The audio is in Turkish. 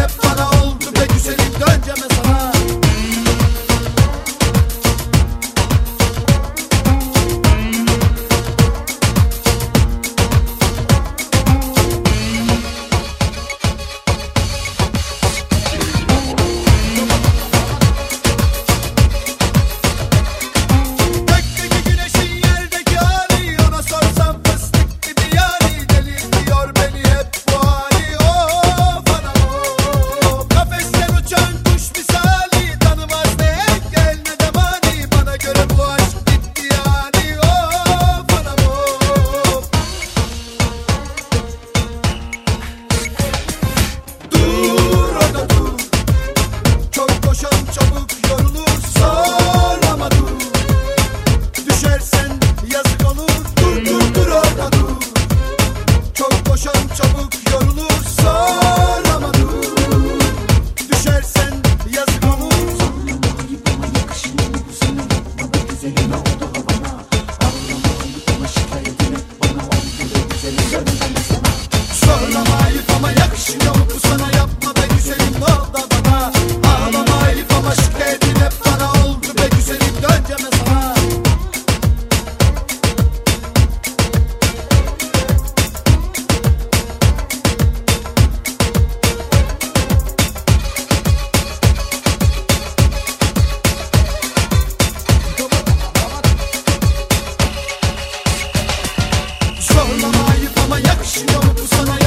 hep bana oldu be güzelim, döneceğim sana. Çabuk yorulur, zorlama dur. Düşersen yazık olur, dur orada dur. Çok koşan çabuk yorulur, zorlama dur. Düşersen yazık olur. Zorlamayıp ama yakışmıyor bu sana. Bana güzelim oldu bana. Ağlamayıp ama şikayetin hep bana oldu be güzelim, döneceğim sana. Zorlamayıp ama yakışmıyor bu sana, yapma be güzelim, ne oldu bana. Ağlamayıp ama şikayetin hep bana oldu be güzelim, döneceğim sana. Zorlamayıp ama yakışmıyor bu sana.